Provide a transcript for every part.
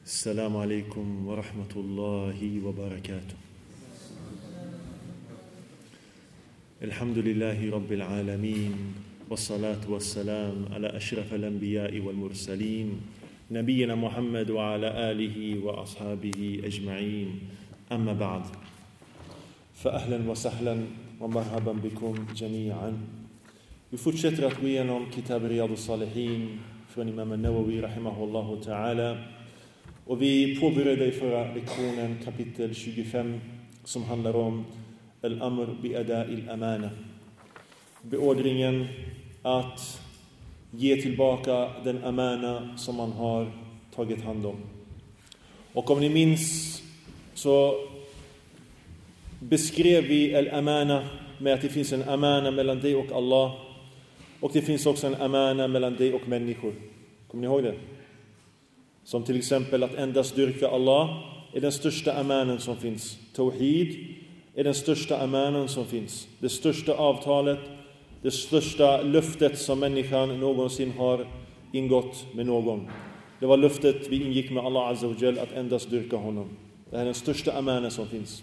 السلام عليكم ورحمة الله وبركاته. الحمد لله رب العالمين والصلاة والسلام على أشرف الأنبياء والمرسلين نبينا محمد وعلى آله وأصحابه أجمعين أما بعد فأهلا وسهلا ومرحبا بكم جميعا. Vi fortsätter att gå igenom Kitab Riyadus Salihin från Imam An-Nawawi rahimahullahu ta'ala. Och vi påbörjade i förra lektionen kapitel 25 som handlar om Al-Amr bi'ada'il amana. Beordringen att ge tillbaka den amana som man har tagit hand om. Och om ni minns så beskrev vi al-amana med att det finns en amana mellan dig och Allah. Och det finns också en amana mellan dig och människor. Kommer ni ihåg det? Som till exempel att endast dyrka Allah är den största amanen som finns. Tawhid är den största amanen som finns. Det största avtalet, det största löftet som människan någonsin har ingått med någon. Det var löftet vi ingick med Allah Azza wa Jal att endast dyrka honom. Det här är den största amanen som finns.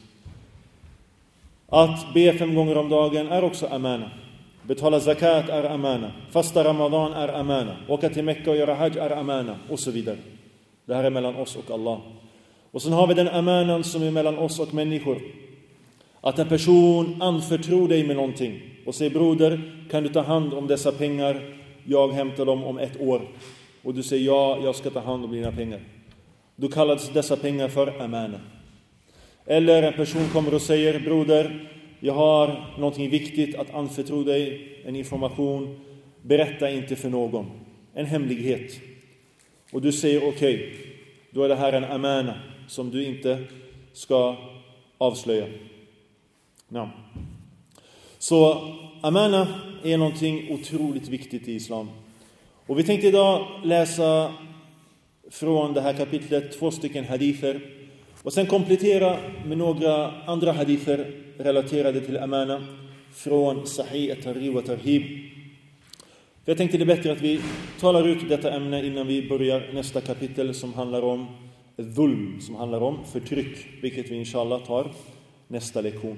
Att be 5 gånger om dagen är också amana. Betala zakat är amana. Fasta Ramadan är amana. Åka till Mekka och göra hajj är amana. Och så vidare. Det här är mellan oss och Allah. Och sen har vi den amanan som är mellan oss och människor. Att en person anförtror dig med någonting. Och säger, broder, kan du ta hand om dessa pengar? Jag hämtar dem om 1 år. Och du säger, ja, jag ska ta hand om dina pengar. Då kallas dessa pengar för amana. Eller en person kommer och säger, broder, jag har någonting viktigt att anförtro dig. En information. Berätta inte för någon. En hemlighet. Och du säger okej, då är det här en amana som du inte ska avslöja. Ja. Så amana är någonting otroligt viktigt i islam. Och vi tänkte idag läsa från det här kapitlet 2 hadither. Och sen komplettera med några andra hadither relaterade till amana från Sahih at-Targhib wa Tarhib. För jag tänkte det är bättre att vi talar ut detta ämne innan vi börjar nästa kapitel som handlar om dhulm, som handlar om förtryck, vilket vi inshallah tar nästa lektion.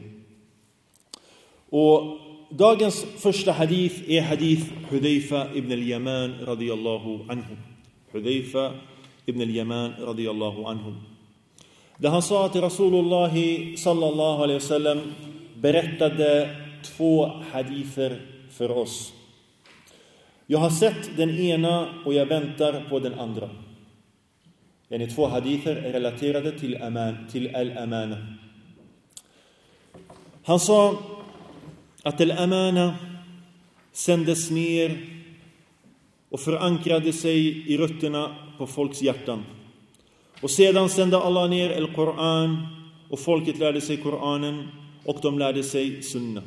Och dagens första hadith är hadith Hudayfa ibn al-Yaman radiyallahu anhu. Hudayfa ibn al-Yaman radiyallahu anhu. Där han sa att Rasulullah sallallahu alaihi wasallam berättade 2 hadither för oss. Jag har sett den ena och jag väntar på den andra. Yani 2 hadither är relaterade till al-amana. Han sa att al-amana sändes ner och förankrade sig i rötterna på folks hjärtan. Och sedan sände Allah ner al-Quran och folket lärde sig Koranen och de lärde sig sunna.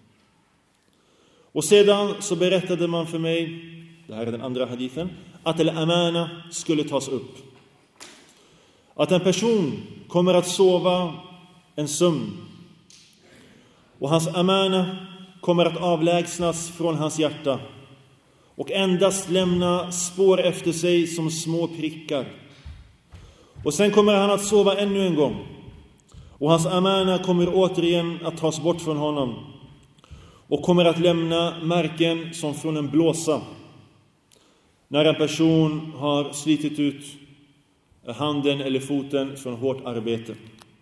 Och sedan så berättade man för mig, det här är den andra hadithen, att al-amana skulle tas upp. Att en person kommer att sova en sömn och hans amana kommer att avlägsnas från hans hjärta och endast lämna spår efter sig som små prickar. Och sen kommer han att sova ännu en gång och hans amana kommer återigen att tas bort från honom och kommer att lämna märken som från en blåsa när en person har slitit ut handen eller foten från hårt arbete.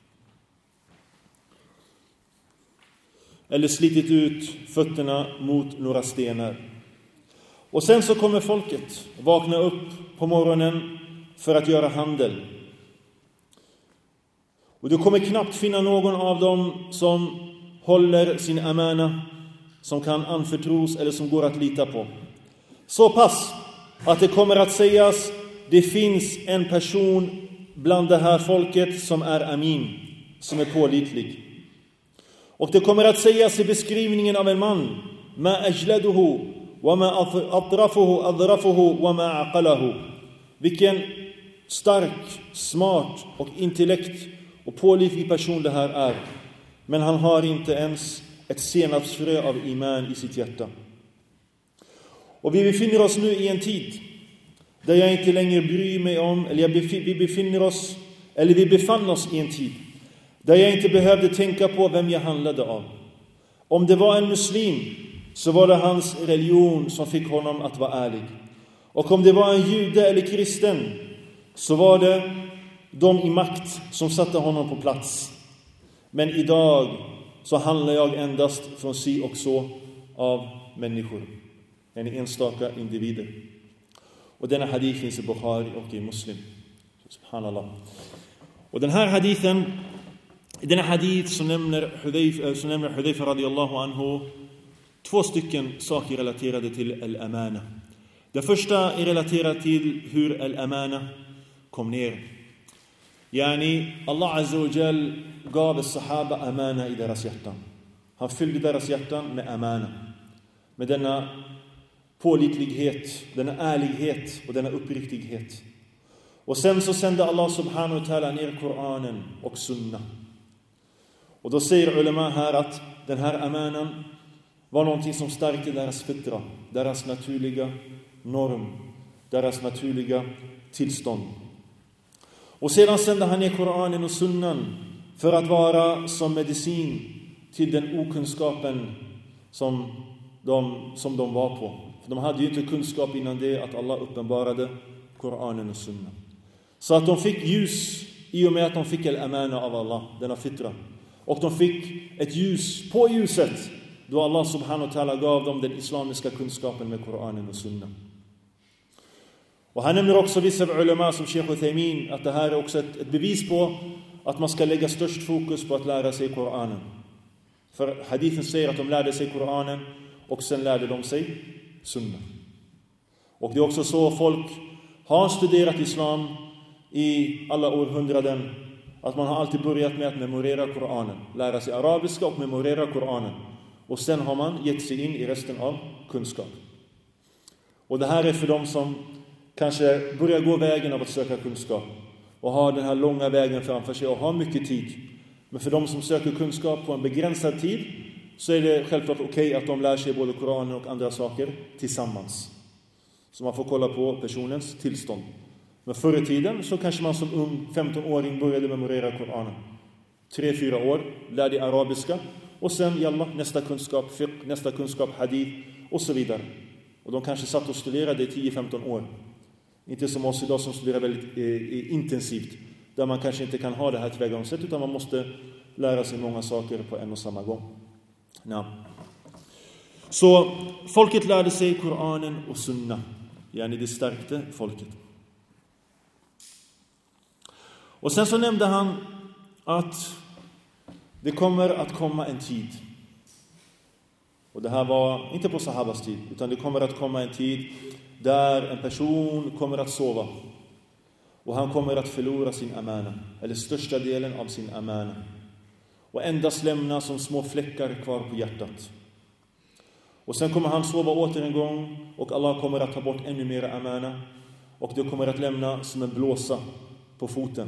Eller slitit ut fötterna mot några stenar. Och sen så kommer folket vakna upp på morgonen för att göra handel. Och du kommer knappt finna någon av dem som håller sin amana, som kan anförtros eller som går att lita på. Så pass att det kommer att sägas, det finns en person bland det här folket som är amin, som är pålitlig. Och det kommer att sägas i beskrivningen av en man, ma ajladuhu wa ma adrafuhu wa ma aqalahu. Vilken stark, smart och intellekt och pålitlig person det här är. Men han har inte ens ett senapsfrö av iman i sitt hjärta. Och vi befinner oss nu i en tid där jag inte längre bryr mig om, eller vi befann oss i en tid där jag inte behövde tänka på vem jag handlade av. Om det var en muslim så var det hans religion som fick honom att vara ärlig. Och om det var en jude eller kristen så var det de i makt som satte honom på plats. Men idag så handlar jag endast från si och så av människor, en enstaka individer. Och denna hadith finns i Bukhari och i Muslim. Subhanallah. Och den hadith som nämner Hudayfa radiyallahu anhu två stycken saker relaterade till al-amana. Det första är relaterat till hur al-amana kom ner. Yani Allah Azza wa Jal gav sahaba amana i deras hjärtan. Han fyllde deras hjärtan med amana. Med denna pålitlighet, denna ärlighet och denna uppriktighet. Och sen så sände Allah subhanahu wa ta'ala ner Koranen och sunna. Och då säger ulema här att den här amanan var någonting som stärkte deras fitra, deras naturliga norm, deras naturliga tillstånd. Och sedan sände han ner Koranen och sunnan för att vara som medicin till den okunskapen som de var på. För de hade ju inte kunskap innan det att Allah uppenbarade Koranen och sunnan. Så att de fick ljus i och med att de fick al-amana av Allah, denna fitra. Och de fick ett ljus på ljuset då Allah subhanahu wa ta'ala gav dem den islamiska kunskapen med Koranen och sunnan. Och han nämner också vissa ulema som Sheikh Uthaymin att det här är också ett bevis på att man ska lägga störst fokus på att lära sig Koranen. För hadithen säger att de lärde sig Koranen och sen lärde de sig sunna. Och det är också så folk har studerat islam i alla århundraden, att man har alltid börjat med att memorera Koranen, lära sig arabiska och memorera Koranen. Och sen har man gett sig in i resten av kunskap. Och det här är för dem som kanske börjar gå vägen av att söka kunskap och har den här långa vägen framför sig och har mycket tid. Men för dem som söker kunskap på en begränsad tid så är det självklart okej att de lär sig både Koranen och andra saker tillsammans. Så man får kolla på personens tillstånd. Men förr i tiden så kanske man som ung 15-åring började memorera Koranen. 3-4 år lärde arabiska och sen nästa kunskap fiqh, nästa kunskap hadith och så vidare. Och de kanske satt och studerade i 10-15 år. Inte som oss idag som studerar väldigt intensivt. Där man kanske inte kan ha det här tillvägagångssättet utan man måste lära sig många saker på en och samma gång. Ja. Så folket lärde sig Koranen och sunna. Yani det stärkte folket. Och sen så nämnde han att det kommer att komma en tid. Och det här var inte på sahabas tid, utan det kommer att komma en tid där en person kommer att sova. Och han kommer att förlora sin amana, eller största delen av sin amana. Och endast lämna som små fläckar kvar på hjärtat. Och sen kommer han sova åter en gång och Allah kommer att ta bort ännu mer amana. Och det kommer att lämna som en blåsa på foten.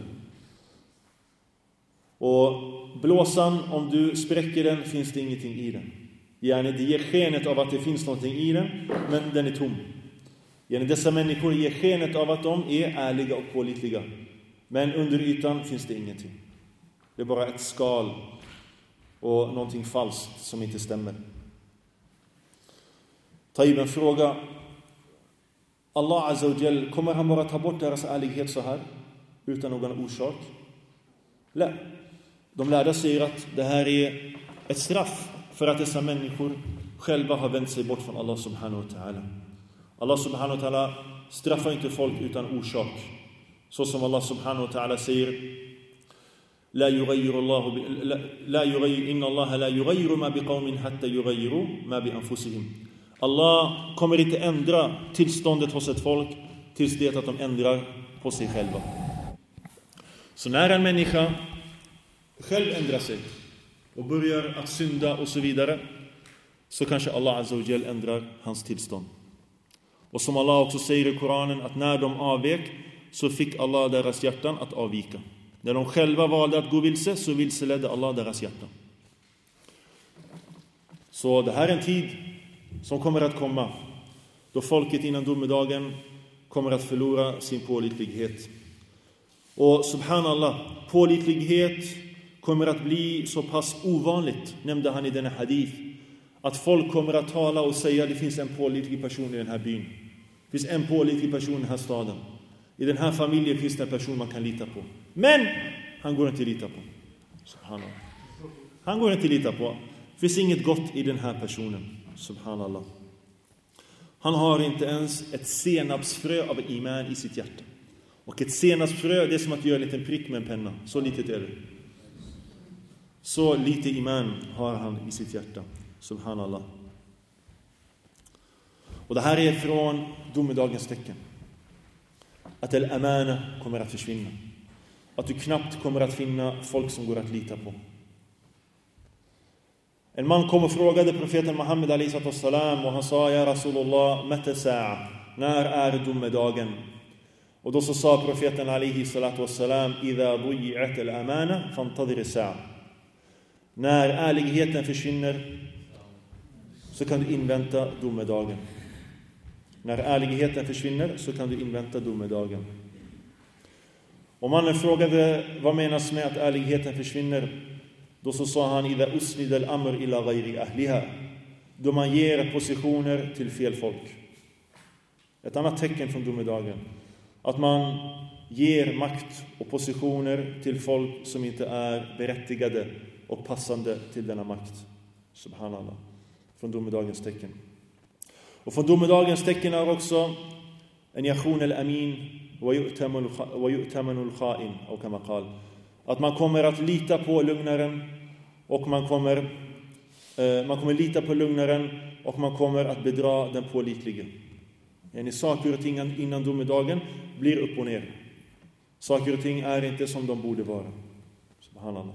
Och blåsan, om du spräcker den finns det ingenting i den. Yani det ger skenet av att det finns någonting i den, men den är tom. Yani dessa människor ger skenet av att de är ärliga och pålitliga. Men under ytan finns det ingenting. Det är bara ett skal och någonting falskt som inte stämmer. Ta en fråga. Allah Azza wa Jal, kommer han bara ta bort deras ärlighet så här utan någon orsak? Nej. De lärda säger att det här är ett straff för att dessa människor själva har vänt sig bort från Allah subhanahu wa ta'ala. Allah subhanahu wa ta'ala straffar inte folk utan orsak. Så som Allah subhanahu wa ta'ala säger: inna Allah la yughayyiru ma biqawmin hatta yughayyiru ma bi anfusihim. Allah kommer inte ändra tillståndet hos ett folk tills det att de ändrar på sig själva. Så när en människa själv ändrar sig och börjar att synda och så vidare, så kanske Allah Azza wa Jal ändrar hans tillstånd. Och som Allah också säger i Koranen, att när de avvek så fick Allah deras hjärtan att avvika. När de själva valde att gå vilse så vilseledde Allah deras hjärtan. Så det här är en tid som kommer att komma då folket innan domedagen kommer att förlora sin pålitlighet. Och subhanallah, pålitlighet kommer att bli så pass ovanligt, nämnde han i denna hadith, att folk kommer att tala och säga: det finns en pålitlig person i den här byn. Det finns en pålitlig person i den här staden. I den här familjen finns det en person man kan lita på. Men han går inte att lita på. Subhanallah. Han går inte att lita på. Det finns inget gott i den här personen. Subhanallah. Han har inte ens ett senapsfrö av iman i sitt hjärta. Och ett senapsfrö, det är som att göra en liten prick med en penna. Så litet är det. Så lite iman har han i sitt hjärta. Subhanallah. Och det här är från domedagens tecken. Att al-amana kommer att försvinna. Att du knappt kommer att finna folk som går att lita på. En man kom och frågade profeten Muhammed a.s. och han sa: Ja Rasulullah, mata sa'a, när är domedagen? Och då så sa profeten a.s. idha duyi'at al-amana fantadhir sa'a. När ärligheten försvinner så kan du invänta domedagen. När ärligheten försvinner så kan du invänta domedagen. Och mannen frågade: vad menas med att ärligheten försvinner? Då så sa han: idha usnida al-amr ila ghayri ahliha. Då man ger positioner till fel folk. Ett annat tecken från domedagen. Att man ger makt och positioner till folk som inte är berättigade och passande till denna makt. Subhanallah. Från domedagens tecken. Och från domedagens tecken är också en yakhun al-amin wa yu'tamanu al-kha'in, och kama qal. Att man kommer att lita på lugnaren och man kommer lita på lugnaren och man kommer att bedra den pålitlige. Saker och ting innan domedagen blir upp och ner. Saker och ting är inte som de borde vara. Subhanallah.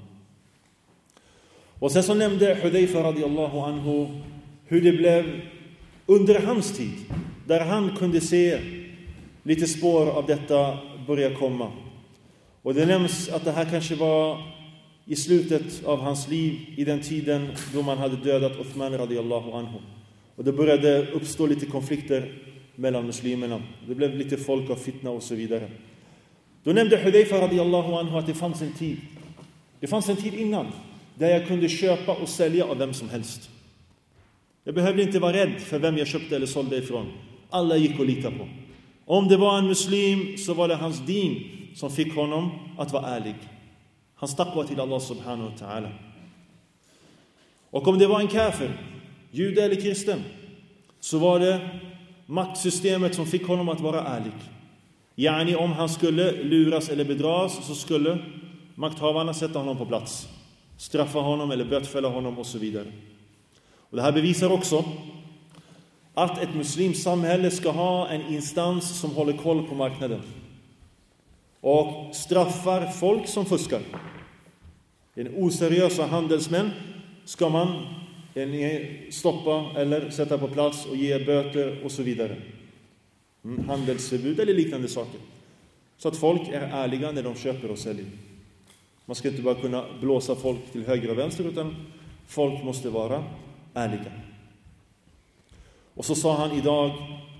Och sen så nämnde Hudayfa radiyallahu anhu hur det blev under hans tid, där han kunde se lite spår av detta börja komma. Och det nämns att det här kanske var i slutet av hans liv, i den tiden då man hade dödat Uthman radiyallahu anhu. Och det började uppstå lite konflikter mellan muslimerna. Det blev lite folk av fitna och så vidare. Då nämnde Hudayfa radiyallahu anhu att det fanns en tid. Det fanns en tid innan där jag kunde köpa och sälja av vem som helst. Jag behövde inte vara rädd för vem jag köpte eller sålde ifrån. Alla gick att lita på. Om det var en muslim så var det hans din som fick honom att vara ärlig. Hans taqwa till Allah subhanahu wa ta'ala. Och om det var en kafir, jude eller kristen, så var det maktsystemet som fick honom att vara ärlig. Yani om han skulle luras eller bedras så skulle makthavarna sätta honom på plats. Straffa honom eller bötfälla honom och så vidare. Och det här bevisar också att ett muslims samhälle ska ha en instans som håller koll på marknaden. Och straffar folk som fuskar. En oseriösa handelsmän ska man stoppa eller sätta på plats och ge böter och så vidare. Handelsförbud eller liknande saker. Så att folk är ärliga när de köper och säljer. Man ska inte bara kunna blåsa folk till höger och vänster, utan folk måste vara ärliga. Och så sa han: idag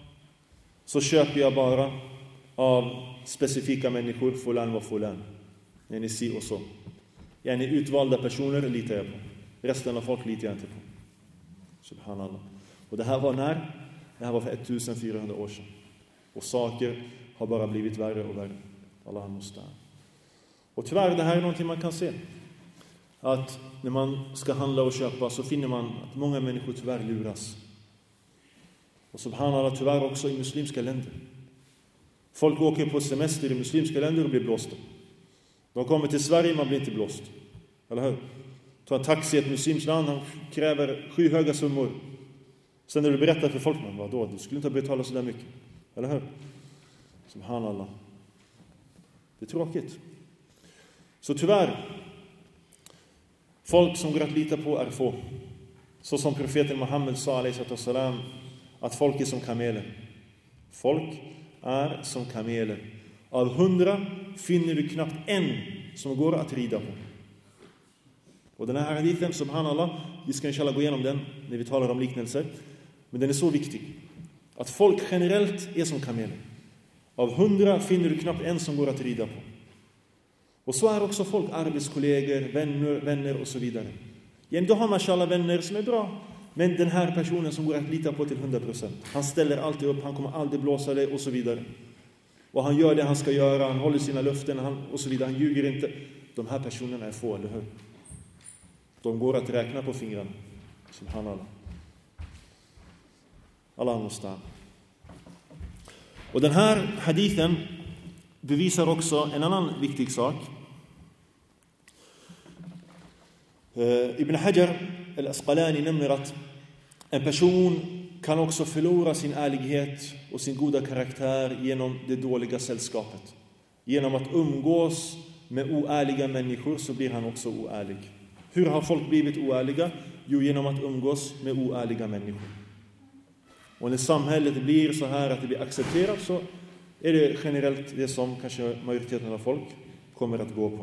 så köper jag bara av specifika människor, fulan och fulan. Ni ser och så. Yani utvalda personer litar jag på. Resten av folk litar jag inte på. Subhanallah. Och det här var när? Det här var för 1400 år sedan. Och saker har bara blivit värre och värre. Allah måste. Och tyvärr, det här är någonting man kan se. Att när man ska handla och köpa så finner man att många människor tyvärr luras. Och subhanallah, tyvärr också i muslimska länder. Folk åker på semester i muslimska länder och blir blåsta. De kommer till Sverige, man blir inte blåst. Eller hur? Ta en taxi i ett muslimskt land, han kräver skyhöga summor. Sen när du berättar för folk, men vadå? Du skulle inte betala så där mycket. Eller hur? Subhanallah. Det är tråkigt. Så tyvärr, folk som går att lita på är få. Så som profeten Muhammed sa alaihissalam, att folk är som kameler. Folk är som kameler. Av 100 finner du knappt en som går att rida på. Och den här hadithen, subhanallah, vi ska inshallah gå igenom den när vi talar om liknelser. Men den är så viktig. Att folk generellt är som kameler. Av 100 finner du knappt en som går att rida på. Och så är också folk, arbetskollegor, vänner och så vidare. Då har man alla vänner som är bra. Men den här personen som går att lita på till 100%. Han ställer alltid upp, han kommer aldrig blåsa dig och så vidare. Och han gör det han ska göra, han håller sina löften och så vidare. Han ljuger inte. De här personerna är få, eller hur? De går att räkna på fingrarna. Subhanallah. Allah måste. Och den här hadithen bevisar också en annan viktig sak. Ibn Hajar al-Asqalani nämner att en person kan också förlora sin ärlighet och sin goda karaktär genom det dåliga sällskapet. Genom att umgås med oärliga människor så blir han också oärlig. Hur har folk blivit oärliga? Jo, genom att umgås med oärliga människor. Och när samhället blir så här att det blir accepterat så är det generellt det som kanske majoriteten av folk kommer att gå på.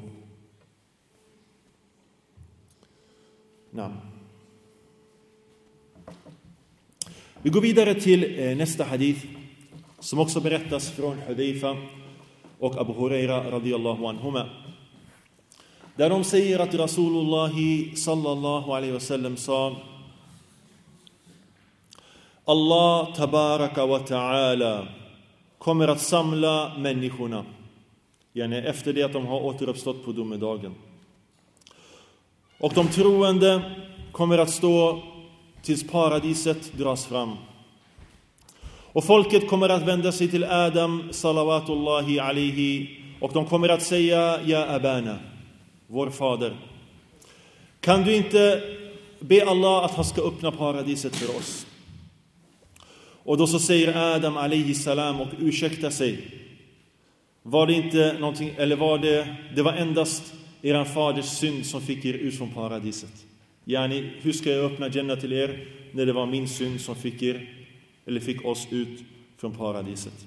Vi går vidare till nästa hadith som också berättas från Hudayfa och Abu Huraira radiyallahu anhuma. Där de säger att Rasulullah sallallahu alaihi wasallam sa: Allah tabaraka wa ta'ala kommer att samla människorna efter det att de har återuppstått på domedagen. Och de troende kommer att stå tills paradiset dras fram. Och folket kommer att vända sig till Adam salawatullahi alaihi och de kommer att säga: Ja abana, vår fader, kan du inte be Allah att han ska öppna paradiset för oss? Och då så säger Adam alaihi salam och ursäkta sig: var det inte någonting, eller var det var endast eran faders synd som fick er ut från paradiset. Hur ska jag öppna Jannah till er när det var min synd som fick oss ut från paradiset?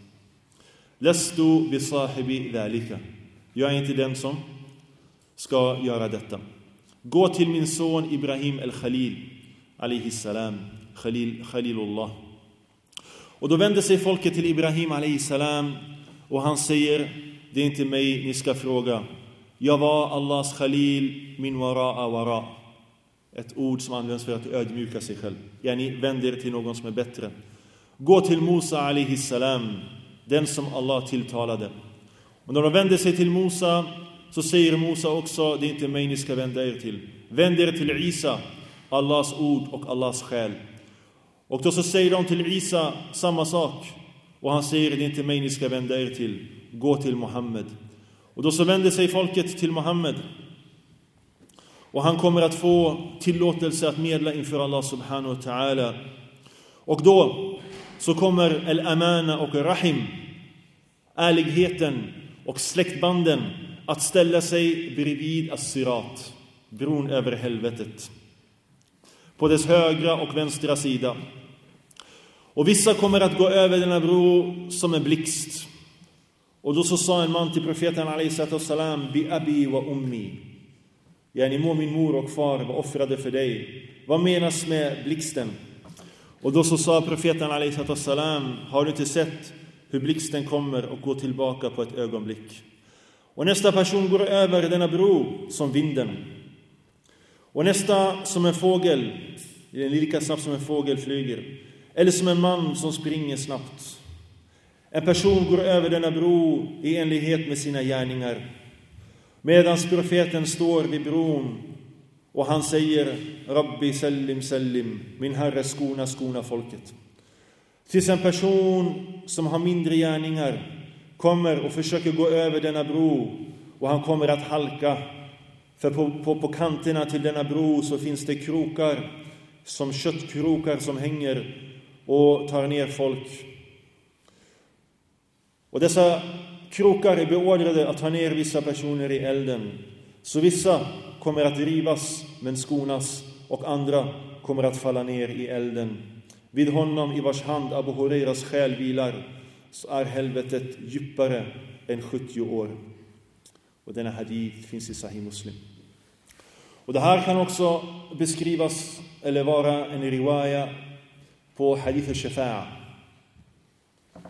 Lastu bi sahibi dhalika. Jag är inte den som ska göra detta. Gå till min son Ibrahim al-Khalil alaihi salam, Khalilullah. Och då vänder sig folket till Ibrahim alaihi salam och han säger: det är inte mig ni ska fråga. Jag var Allahs Khalil min wara. Ett ord som används för att ödmjuka sig själv. Ni vänder till någon som är bättre. Gå till Musa alaihi salam, den som Allah tilltalade. Och när de vänder sig till Musa så säger Musa också: det är inte mig ni ska vända er till. Vänd er till Isa, Allahs ord och Allahs själ. Och då så säger de till Isa samma sak. Och han säger: det är inte mig ni ska vända er till. Gå till Muhammed. Och då så vänder sig folket till Muhammed. Och han kommer att få tillåtelse att medla inför Allah subhanahu wa ta'ala. Och då så kommer al-amana och rahim, ärligheten och släktbanden, att ställa sig bredvid as-sirat, bron över helvetet, på dess högra och vänstra sida. Och vissa kommer att gå över denna bro som en blixt. Och då så sa en man till profeten alaihi salam: bi abi wa ummi. Må min mor och far var offrade för dig. Vad menas med blixten? Och då så sa profeten alaihi salam: har du inte sett hur blixten kommer och går tillbaka på ett ögonblick? Och nästa person går över denna bro som vinden. Och nästa som en fågel, lika snabbt som en fågel flyger. Eller som en man som springer snabbt. En person går över denna bro i enlighet med sina gärningar. Medan profeten står vid bron och han säger: Rabbi sallim sallim, min herre skona folket. Tills en person som har mindre gärningar kommer och försöker gå över denna bro och han kommer att halka. För på kanterna till denna bro så finns det krokar, som köttkrokar som hänger och tar ner folk. Och dessa krokar är beordrade att ta ner vissa personer i elden. Så vissa kommer att rivas men skonas, och andra kommer att falla ner i elden. Vid honom i vars hand Abu Hurairas själ vilar så är helvetet djupare än 70 år. Och denna hadith finns i Sahih Muslim. Och det här kan också beskrivas eller vara en riwaya på hadith al-shafa'a.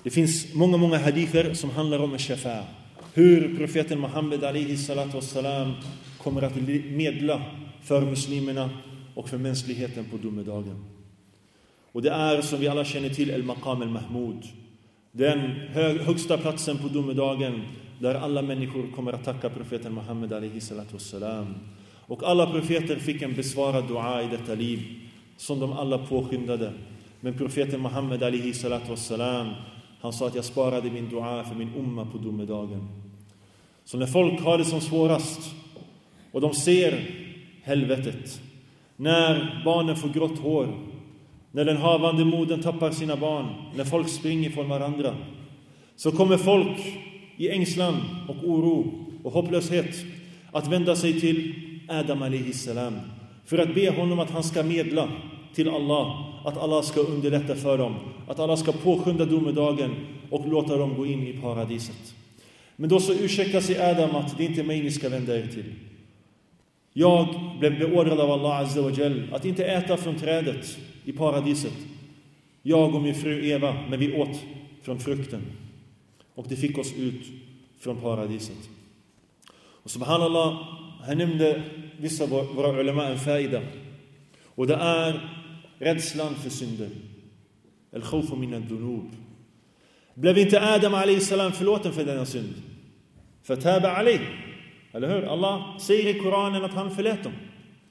Det finns många hadither som handlar om shafa'a. Hur profeten Muhammed alaihi salatu wassalam kommer att medla för muslimerna och för mänskligheten på domedagen. Och det är, som vi alla känner till, al-maqam al-mahmud. Den högsta platsen på domedagen där alla människor kommer att tacka profeten Muhammed alaihi salatu wassalam. Och alla profeter fick en besvarad dua i detta liv som de alla påskyndade. Men profeten Muhammed alaihi salatu wassalam, han sa att jag sparade min dua för min umma på domedagen. Så när folk har det som svårast och de ser helvetet, när barnen får grått hår, när den havande modern tappar sina barn, när folk springer från varandra, så kommer folk i ängslan och oro och hopplöshet att vända sig till Adam alaihi salam för att be honom att han ska medla till Allah, att Allah ska underlätta för dem, att Allah ska påskynda domedagen och låta dem gå in i paradiset. Men då så ursäktar sig Adam att det inte är mig ni ska vända er till. Jag blev beordrad av Allah azza wa jall att inte äta från trädet i paradiset. Jag och min fru Eva, men vi åt från frukten. Och det fick oss ut från paradiset. Och subhanallah, han nämnde vissa våra ulema en faida. Och det är rädslan för synder. Al-khawfu min ad-dunub. Blev inte Adam alayhi salam förlåten för denna synd? Fataba alayhi. Eller hur? Allah säger i Koranen att han förlät dem.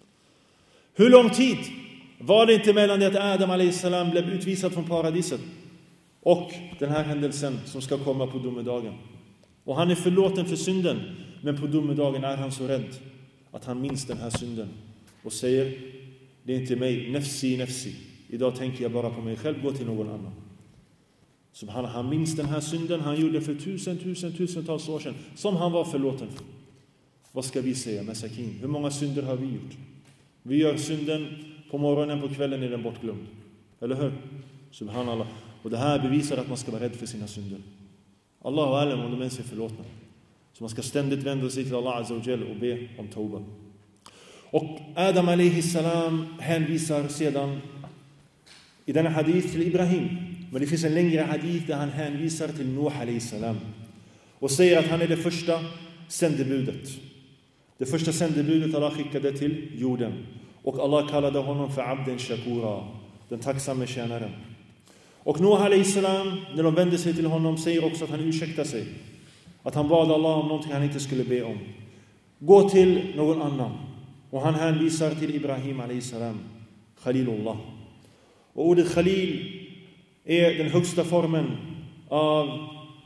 Hur lång tid var det inte mellan det att Adam alayhi salam blev utvisad från paradiset och den här händelsen som ska komma på domedagen? Och han är förlåten för synden, men på domedagen är han så rädd att han minns den här synden och säger: det är inte mig, nafsi, nafsi. Idag tänker jag bara på mig själv, gå till någon annan. Subhanallah, han minns den här synden han gjorde för tusentals år sedan, som han var förlåten för. Vad ska vi säga, masakin? Hur många synder har vi gjort? Vi gör synden på morgonen, på kvällen är den bortglömd. Eller hur? Subhanallah. Och det här bevisar att man ska vara rädd för sina synder. Allahu alam om de ens är förlåtna. Så man ska ständigt vända sig till Allah azza wa jall och be om tauba. Och Adam alayhi salam hänvisar sedan i denna hadith till Ibrahim. Men det finns en längre hadith där han hänvisar till Nuh alayhi salam och säger att han är det första sändebudet. Det första sändebudet Allah skickade till jorden. Och Allah kallade honom för Abden Shakura, den tacksamme tjänaren. Och Nuh alayhi salam, när de vände sig till honom, säger också att han ursäktar sig. Att han bad Allah om någonting han inte skulle be om. Gå till någon annan. Och han hänvisar till Ibrahim alayhi salam, Khalilullah. Och ordet Khalil är den högsta formen av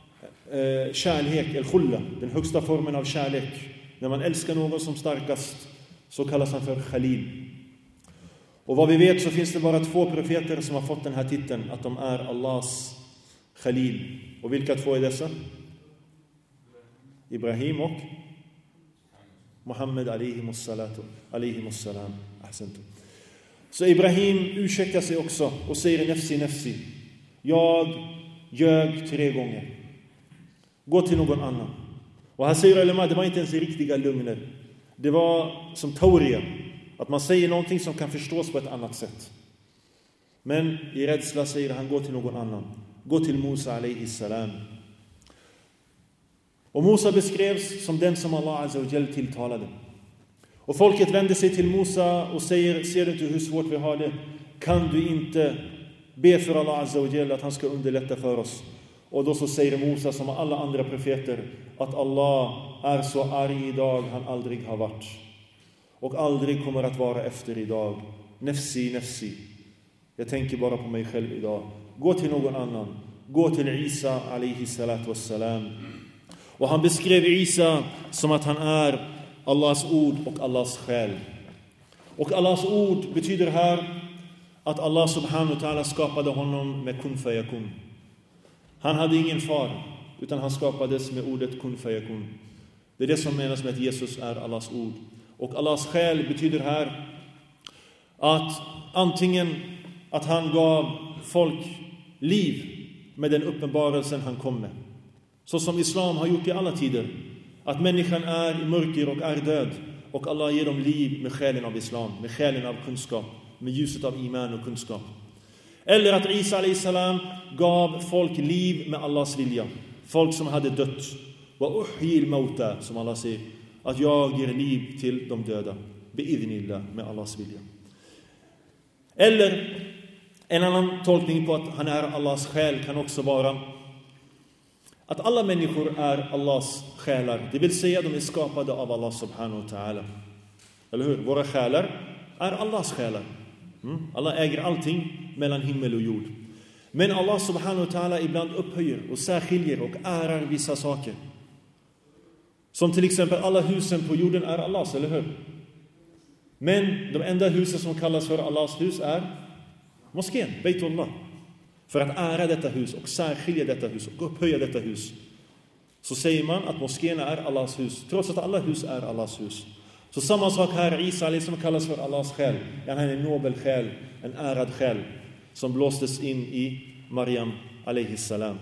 kärlek, el-khulla, den högsta formen av kärlek. När man älskar någon som starkast så kallas han för Khalil. Och vad vi vet så finns det bara 2 profeter som har fått den här titeln, att de är Allahs Khalil. Och vilka 2 är dessa? Ibrahim och Muhammed alayhimussalam. Ahsantu. Så Ibrahim ursäktar sig också och säger nafsi, nafsi. Jag ljög 3 gånger. Gå till någon annan. Och han säger ulema, det var inte ens riktiga lögner. Det var som tawriya, att man säger någonting som kan förstås på ett annat sätt. Men i rädsla säger han: gå till någon annan. Gå till Musa alayhi salam. Och Musa beskrevs som den som Allah azza wa jall tilltalade. Och folket vände sig till Musa och säger: ser du inte hur svårt vi har det? Kan du inte be för Allah azza wa jall att han ska underlätta för oss? Och då så säger Musa, som alla andra profeter, att Allah är så arg idag han aldrig har varit. Och aldrig kommer att vara efter idag. Nafsi, nafsi. Jag tänker bara på mig själv idag. Gå till någon annan. Gå till Isa alayhi salatu wassalam. Och han beskrev Isa som att han är Allahs ord och Allahs själ. Och Allahs ord betyder här att Allah subhanahu wa ta'ala skapade honom med kun fayakun. Han hade ingen far, utan han skapades med ordet kun fayakun. Det är det som menas med att Jesus är Allahs ord. Och Allahs själ betyder här att antingen att han gav folk liv med den uppenbarelsen han kom med. Så som islam har gjort i alla tider. Att människan är i mörker och är död. Och Allah ger dem liv med själen av islam, med själen av kunskap, med ljuset av iman och kunskap. Eller att Isa alayhi salam gav folk liv med Allahs vilja. Folk som hade dött. Wa uhyil mauta, som Allah säger. Att jag ger liv till de döda. Bi'idhnillah, med Allahs vilja. Eller en annan tolkning på att han är Allahs själ kan också vara att alla människor är Allahs själar. Det vill säga de är skapade av Allah subhanahu wa ta'ala. Eller hur? Våra själar är Allahs själar. Allah äger allting mellan himmel och jord. Men Allah subhanahu wa ta'ala ibland upphöjer och särskiljer och ärar vissa saker. Som till exempel alla husen på jorden är Allahs, eller hur? Men de enda husen som kallas för Allahs hus är moskén, Baytullah. För att ära detta hus och särskilja detta hus och upphöja detta hus, så säger man att moskén är Allahs hus, trots att alla hus är Allahs hus. Så samma sak här, Isa som kallas för Allahs själ. Han är en nobel själ, en ärad själ som blåstes in i Maryam alayhi salam.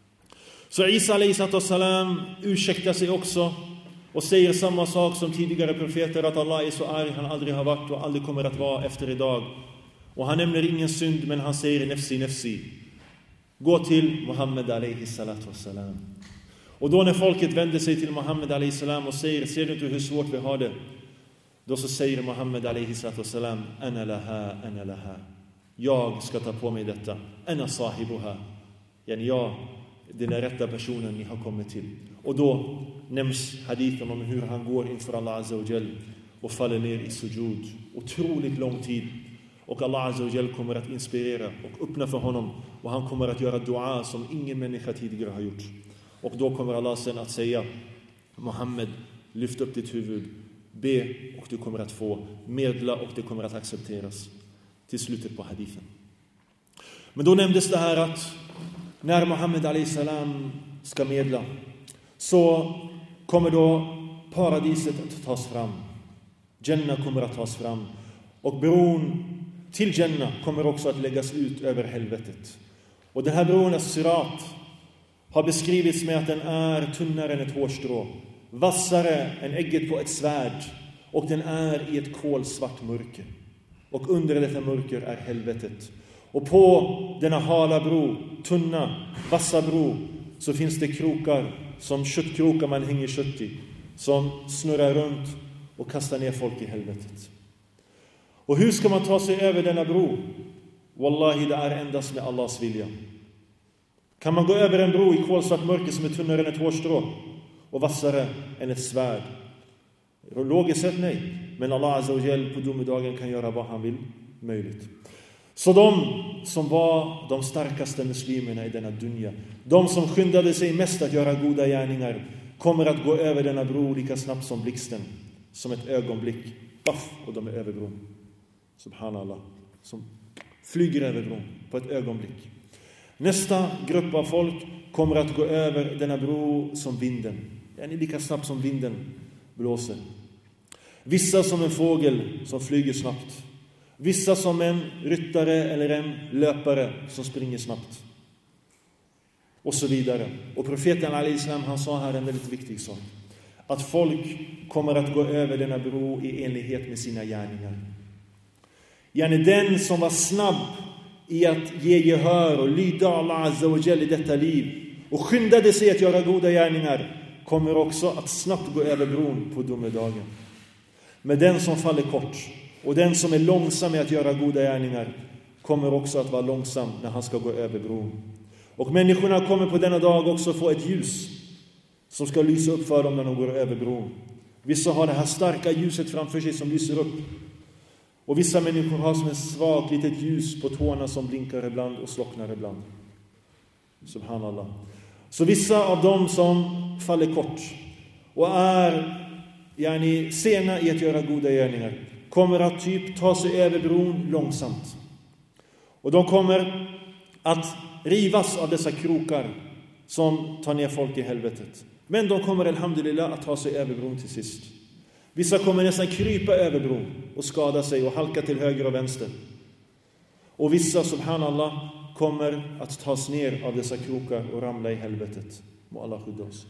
Så Isa alayhi salam ursäktar sig också och säger samma sak som tidigare profeter, att Allah är så arg, han aldrig har varit och aldrig kommer att vara efter idag. Och han nämner ingen synd, men han säger nefsi, nefsi. Gå till Muhammed alayhi salatu wassalam. Och då när folket vänder sig till Muhammed alayhi salam och säger, ser du inte hur svårt vi har det? Då så säger Muhammed alayhi salatu wassalam, ana laha, ana laha. Jag ska ta på mig detta. Ana sahibuha. Jag, den rätta personen ni har kommit till. Och då nämns hadithen om hur han går inför Allah azza wa jall och faller ner i sujud. Otroligt lång tid. Och Allah azza wa jall kommer att inspirera och öppna för honom. Och han kommer att göra dua som ingen människa tidigare har gjort. Och då kommer Allah sen att säga, Muhammed, lyft upp ditt huvud, be och du kommer att få, medla och det kommer att accepteras. Till slutet på hadithen. Men då nämndes det här att när Muhammed alayhi salam ska medla, så kommer då paradiset att tas fram. Jannah kommer att tas fram. Och bron till Jannah kommer också att läggas ut över helvetet. Och den här bron, as-sirat, har beskrivits med att den är tunnare än ett hårstrå, vassare än ägget på ett svärd, och den är i ett kolsvart mörker. Och under detta mörker är helvetet. Och på denna hala bro, tunna, vassa bro, så finns det krokar, som köttkrokar man hänger kött i, som snurrar runt och kastar ner folk i helvetet. Och hur ska man ta sig över denna bro? Wallahi, det är endast med Allahs vilja. Kan man gå över en bro i kolsvart mörker som är tunnare än ett hårstrå och vassare än ett svärd? Logiskt sett nej. Men Allah azza wa jall på domedagen kan göra vad han vill möjligt. Så de som var de starkaste muslimerna i denna dunja, de som skyndade sig mest att göra goda gärningar, kommer att gå över denna bro lika snabbt som blixten, som ett ögonblick. Baff, och de är över bron. Subhanallah. Som flyger över bron på ett ögonblick. Nästa grupp av folk kommer att gå över denna bro som vinden. Den är lika snabbt som vinden blåser. Vissa som en fågel som flyger snabbt. Vissa som en ryttare eller en löpare som springer snabbt. Och så vidare. Och profeten alayhi salam, han sa här en väldigt viktig sak. Att folk kommer att gå över denna bro i enlighet med sina gärningar. Den som var snabb i att ge gehör och lyda Allah azza wa jall i detta liv och skyndade sig att göra goda gärningar, kommer också att snabbt gå över bron på domedagen. Men den som faller kort och den som är långsam med att göra goda gärningar kommer också att vara långsam när han ska gå över bron. Och människorna kommer på denna dag också få ett ljus som ska lysa upp för dem när de går över bron. Vissa har det här starka ljuset framför sig som lyser upp. Och vissa människor har som ett svagt litet ljus på tårna som blinkar ibland och slocknar ibland. Subhanallah. Så vissa av dem som faller kort och är sena i att göra goda gärningar kommer att ta sig över bron långsamt. Och de kommer att rivas av dessa krokar som tar ner folk i helvetet. Men de kommer, alhamdulillah, att ta sig över bron till sist. Vissa kommer nästan krypa över bron och skada sig och halka till höger och vänster. Och vissa, subhanallah, kommer att tas ner av dessa krokar och ramla i helvetet. Må Allah skydda oss.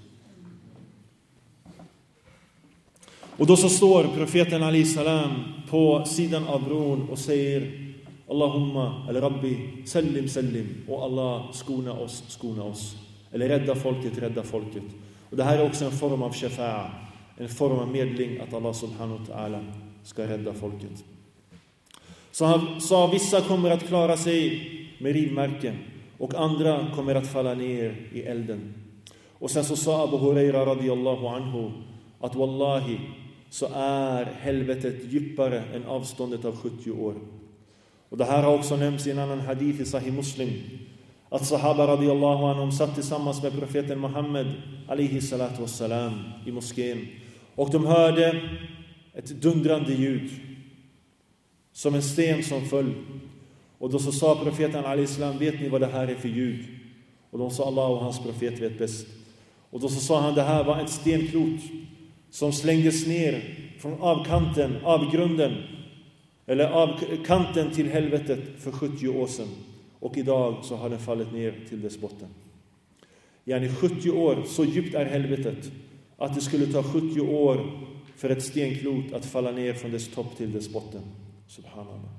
Och då så står profeten alayhi salam på sidan av bron och säger: Allahumma, eller Rabbi, sallim. Och Allah, skona oss. Eller rädda folket. Och det här är också en form av shafa'a, en form av medling att Allah subhanahu wa ta'ala ska rädda folket. Så han sa, vissa kommer att klara sig med rivmärken och andra kommer att falla ner i elden. Och sen så sa Abu Huraira radiyallahu anhu att wallahi så är helvetet djupare än avståndet av 70 år. Och det här har också nämnts i en annan hadith i Sahih Muslim, att sahaba radiyallahu anhum satt tillsammans med profeten Muhammed alaihi salatu wassalam i moskén. Och de hörde ett dundrande ljud, som en sten som föll. Och då så sa profeten alaihi salam, vet ni vad det här är för ljud? Och de sa, Allah och hans profet vet bäst. Och då så sa han, det här var ett stenklot som slängdes ner från avgrunden, eller av kanten till helvetet för 70 år sedan. Och idag så har den fallit ner till dess botten. Yani 70 år, så djupt är helvetet att det skulle ta 70 år för ett stenklot att falla ner från dess topp till dess botten. Subhanallah.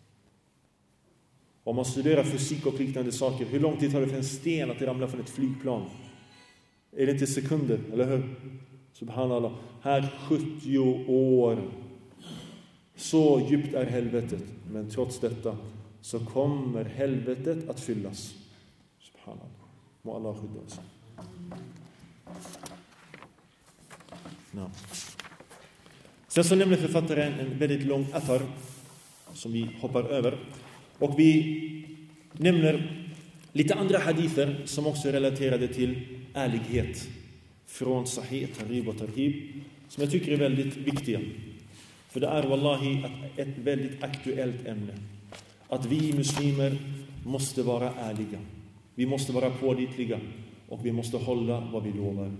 Om man studerar fysik och liknande saker, hur lång tid tar det för en sten att ramla från ett flygplan? Är det inte sekunder, eller hur? Subhanallah. Här 70 år. Så djupt är helvetet. Men trots detta så kommer helvetet att fyllas. Subhanallah. Må Allah skydda oss. No. Sen så nämner författaren en väldigt lång athar som vi hoppar över. Och vi nämner lite andra hadither som också är relaterade till ärlighet från Sahih, Targhib och Tarhib, som jag tycker är väldigt viktiga. För det är wallahi ett väldigt aktuellt ämne. Att vi muslimer måste vara ärliga. Vi måste vara pålitliga och vi måste hålla vad vi lovar.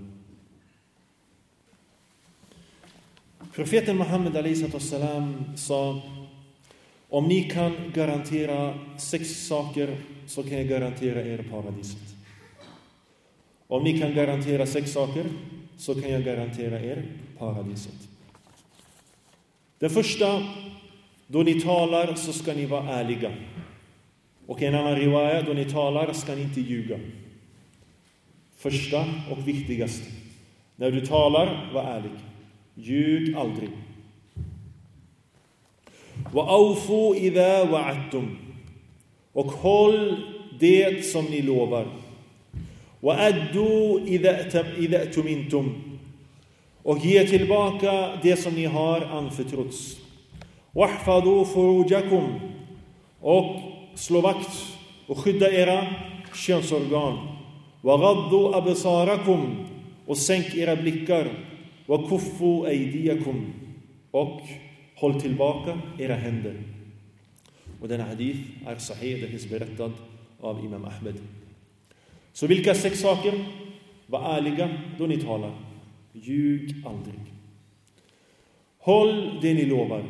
Profeten Muhammed alaihi salam sa, om ni kan garantera 6 saker så kan jag garantera er paradiset. Om ni kan garantera 6 saker så kan jag garantera er paradiset. Den första, då ni talar så ska ni vara ärliga. Och en annan riwaya, då ni talar ska ni inte ljuga. Första och viktigaste. När du talar, var ärlig. Ljug aldrig. Wa awfu idha wa'adtum. Och håll det som ni lovar. Wa addu idha tumintum. Och ge tillbaka det som ni har anförtrotts. Wahfadu furujakum. Och slå vakt och skydda era könsorgan. Wa ghaddu absarakum. Och sänk era blickar. Wa kuffu aydiyakum. Och håll tillbaka era händer. Och denna hadith är sahih, det finns berättad av Imam Ahmed. Så vilka 6 saker? Var ärliga då ni talar. Ljug aldrig. Håll det ni lovar.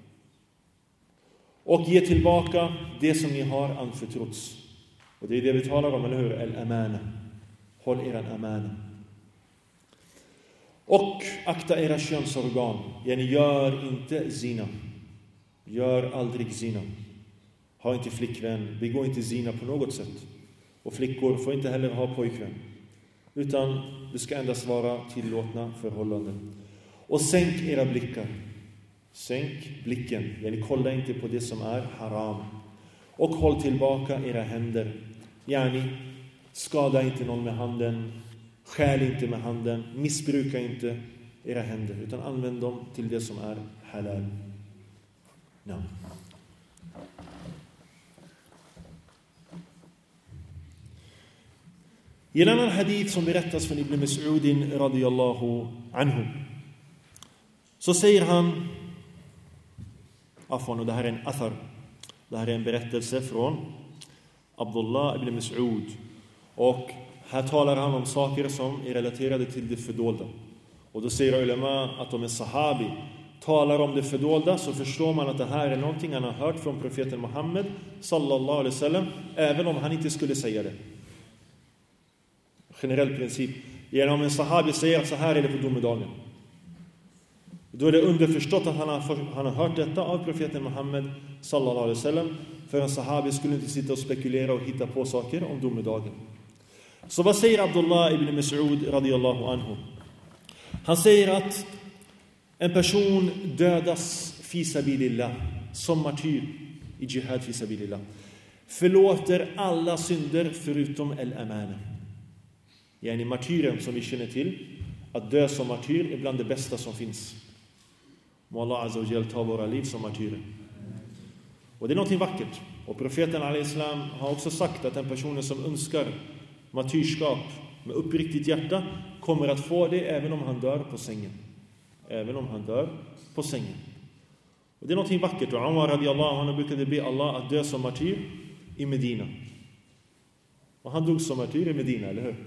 Och ge tillbaka det som ni har anförtrotts. Och det är det vi talar om, eller hur? Al-amana. Håll eran amana. Och akta era könsorgan. Yani gör inte zina. Gör aldrig zina. Ha inte flickvän. Begå inte zina på något sätt. Och flickor får inte heller ha pojkvän. Utan det ska endast vara tillåtna förhållanden. Och sänk era blickar. Sänk blicken. Yani kolla inte på det som är haram. Och håll tillbaka era händer. Yani skada inte någon med handen. Stjäl inte med handen. Missbruka inte era händer. Utan använd dem till det som är halal. Ja. I en annan hadith som berättas från Ibn Mas'udin radiyallahu anhu, så säger han, och det här är en athar, det här är en berättelse från Abdullah ibn Mas'ud, och här talar han om saker som är relaterade till det fördolda. Och då säger ulema att om en sahabi talar om det fördolda, så förstår man att det här är någonting han har hört från profeten Muhammed sallallahu alaihi wasallam, även om han inte skulle säga det. Generell princip. Genom en sahabi säger att så här är det på domedagen, då är det underförstått att han har hört detta av profeten Muhammed sallallahu alaihi wasallam. för en sahabi skulle inte sitta och spekulera och hitta på saker om domedagen. Så vad säger Abdullah ibn Mas'ud radiyallahu anhu? Han säger att en person dödas fi sabilillah som martyr i jihad fi sabilillah förlåter alla synder förutom al-amana. Yani martyren som vi känner till, att dö som martyr är bland det bästa som finns. Må Allah azza wa jalla ta våra liv som martyrer. Och det är någonting vackert. Och profeten al-Islam har också sagt att den personen som önskar martyrskap med uppriktigt hjärta kommer att få det även om han dör på sängen. Även om han dör på sängen. Och det är någonting vackert. Och Umar radiyallahu anhu brukade be Allah att dö som martyr i Medina. Och han dog som martyr i Medina, eller hur?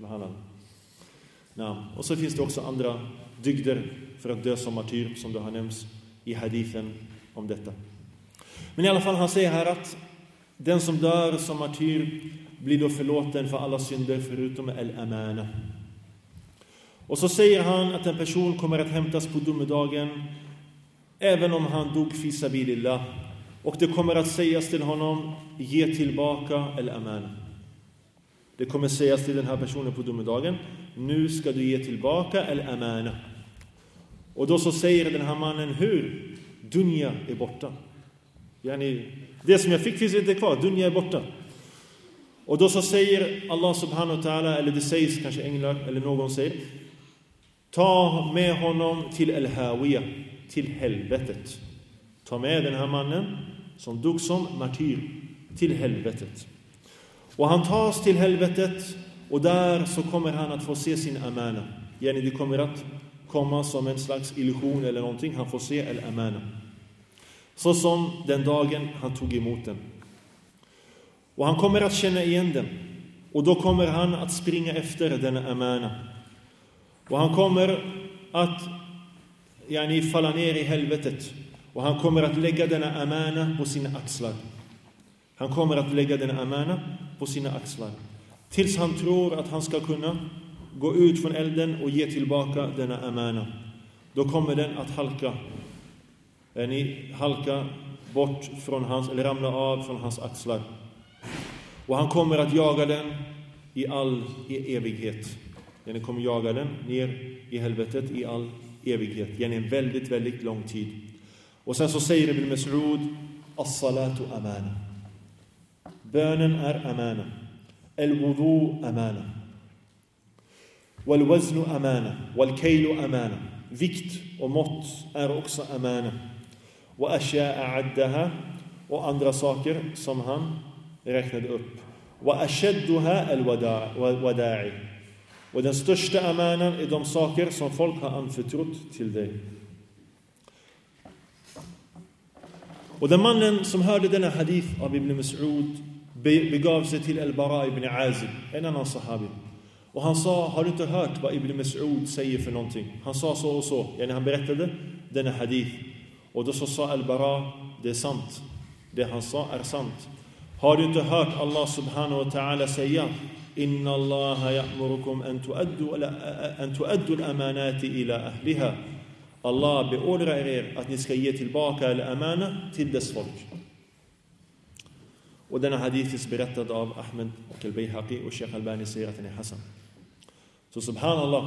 Och så finns det också andra dygder för att dö som martyr som det har nämnts i hadithen om detta. Men i alla fall, han säger här att den som dör som martyr blir då förlåten för alla synder förutom al-amana. Och så säger han att en person kommer att hämtas på domedagen även om han dog fi sabilillah. Och det kommer att sägas till honom: ge tillbaka al-amana. Det kommer sägas till den här personen på domedagen: nu ska du ge tillbaka al-amana. Och då så säger den här mannen: hur? Dunya är borta. Yani, det som jag fick finns inte kvar, dunya är borta. Och då så säger Allah subhanahu wa ta'ala, eller det sägs kanske änglar eller någon säger: ta med honom till al-hawiya, till helvetet. Ta med den här mannen som dog som martyr till helvetet. Och han tas till helvetet, och där så kommer han att få se sin amana. Yani det kommer att komma som en slags illusion eller någonting. Han får se al-amana. Så som den dagen han tog emot den. Och han kommer att känna igen den. Och då kommer han att springa efter den amana. Och han kommer att falla ner i helvetet. Och han kommer att lägga denna amana på sina axlar. Han kommer att lägga denna amana på sina axlar. Tills han tror att han ska kunna gå ut från elden och ge tillbaka denna amana. Då kommer den att halka bort från hans, eller ramla av från hans axlar. Och han kommer att jaga den i all evighet. Den kommer jaga den ner i helvetet i all evighet. En väldigt, väldigt lång tid. Och sen så säger Ibn Mas'ud: as-salatu amana. Bönen är amana. Al-wudu amana. Wal-waznu amana. Wal-kaylu amana. Vikt och mått är också amana. Och asha'a addaha, och andra saker som han räknade upp. Och ashadduha al-wada'i. Och den största amanan är de saker som folk har anförtrott till dig. Och den mannen som hörde denna hadith av Ibn Mas'ud begav sig till al-Bara ibn Azib, en annan sahabi. Och han sa: har du inte hört vad Ibn Mas'ud säger för någonting? Han sa så och så. Han berättade denna hadith. Och då så sa al-Bara: det är sant. Det han sa är sant. Har du inte hört Allah subhanahu wa ta'ala säga: inna Allah ya'murukum an tuaddu al-amanati ila ahliha. Allah beordrar er att ni ska ge tillbaka al-amana till dess folk. Och denna hadith är berättad av Ahmed och al-Bayhaqi, och Sheikh Albani säger att den är Hassan. Så subhanallah,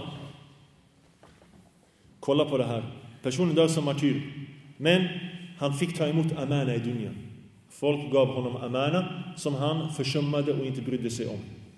kolla på det här. Personen dör som martyr, men han fick ta emot amana i dunya. Folk gav honom amana som han försummade och inte brydde sig om.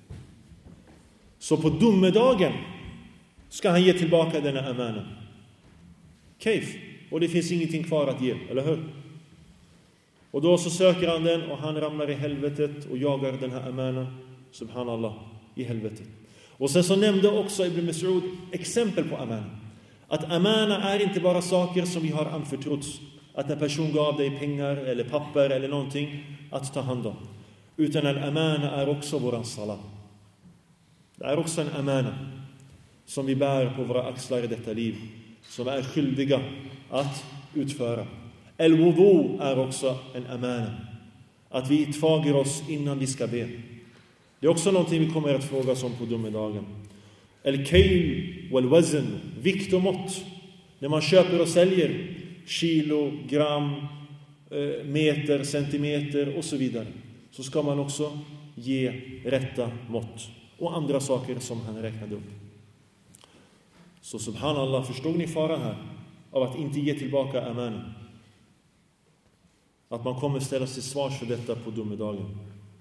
Så på domedagen ska han ge tillbaka denna amana. Kayf? Och det finns ingenting kvar att ge, eller hur? Och då så söker han den, och han ramlar i helvetet och jagar den här amana, subhanallah, i helvetet. Och sen så nämnde också Ibn Mas'ud exempel på amana. Att amana är inte bara saker som vi har anförtrotts. Att en person gav dig pengar eller papper eller någonting att ta hand om. Utan en amana är också våran salat. Det är också en amana som vi bär på våra axlar i detta liv. Som är skyldiga att utföra. Al-wudu är också en amana. Att vi tvagar oss innan vi ska be. Det är också någonting vi kommer att fråga oss om på domedagen. Al-kayl wal-wazn, vikt och mått. När man köper och säljer kilo, gram, meter, centimeter och så vidare, så ska man också ge rätta mått och andra saker som han räknade upp. Så subhanallah, förstod ni faran här av att inte ge tillbaka amana? Att man kommer ställas till svars för detta på domedagen.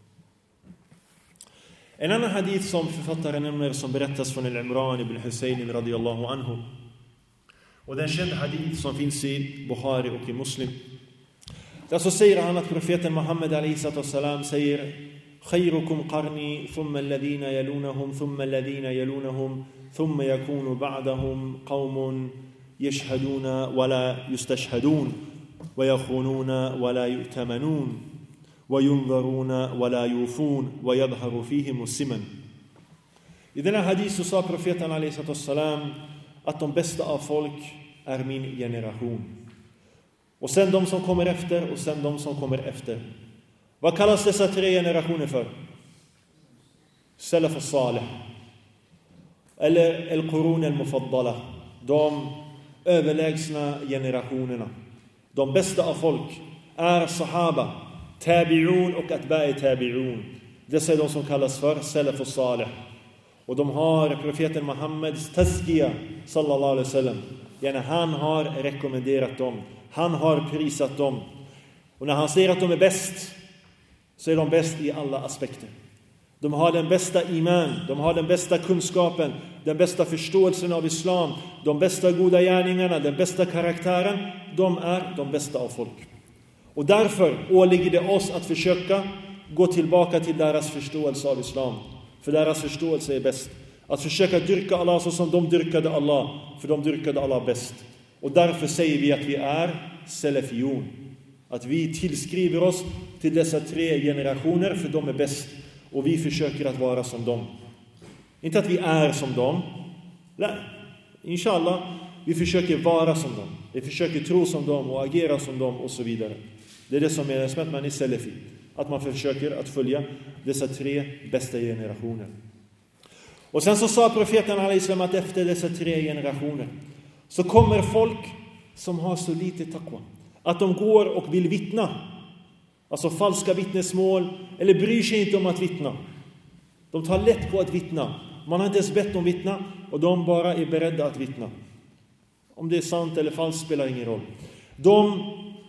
En annan hadith som författaren nämner, som berättas från Imran ibn Husayn radiyallahu anhu. Och den kända hadith som finns i Bukhari och i Muslim. Där så säger han att profeten Muhammed a.s. säger: خيركم قرني ثم الذين يلونهم ثم الذين يلونهم ثم يكون بعدهم قوم يشهدون ولا يستشهدون ويخونون ولا يؤتمنون وينظرون ولا يوفون ويظهر فيهم السمن. I denna hadith så sa profeten a.s. att de bästa av folk är min generation. Och sen de som kommer efter, och sen de som kommer efter. Vad kallas dessa tre generationer för? Salaf al-Salih. Eller al-Qurun al-Mufaddala. De överlägsna generationerna. De bästa av folk är sahaba, tabi'un och atba'i tabi'un. Dessa är de som kallas för Salaf al-Salih. Och de har profeten Muhammeds tazkiya sallallahu alaihi wasallam. Han har rekommenderat dem. Han har prisat dem. Och när han säger att de är bäst, så är de bäst i alla aspekter. De har den bästa iman, de har den bästa kunskapen, den bästa förståelsen av islam, de bästa goda gärningarna, den bästa karaktären. De är de bästa av folk. Och därför åligger det oss att försöka gå tillbaka till deras förståelse av islam. För deras förståelse är bäst. Att försöka dyrka Allah så som de dyrkade Allah. För de dyrkade Allah bäst. Och därför säger vi att vi är salafiyun. Att vi tillskriver oss till dessa tre generationer, för de är bäst. Och vi försöker att vara som dem. Inte att vi är som dem. Nej, inshallah, vi försöker vara som dem. Vi försöker tro som dem och agera som dem och så vidare. Det är det som är att man är salafi. Att man försöker att följa dessa tre bästa generationer. Och sen så sa profeten a.s. att efter dessa tre generationer så kommer folk som har så lite taqwa att de går och vill vittna. Alltså falska vittnesmål, eller bryr sig inte om att vittna. De tar lätt på att vittna. Man har inte ens bett dem vittna, och de bara är beredda att vittna. Om det är sant eller falskt spelar ingen roll. De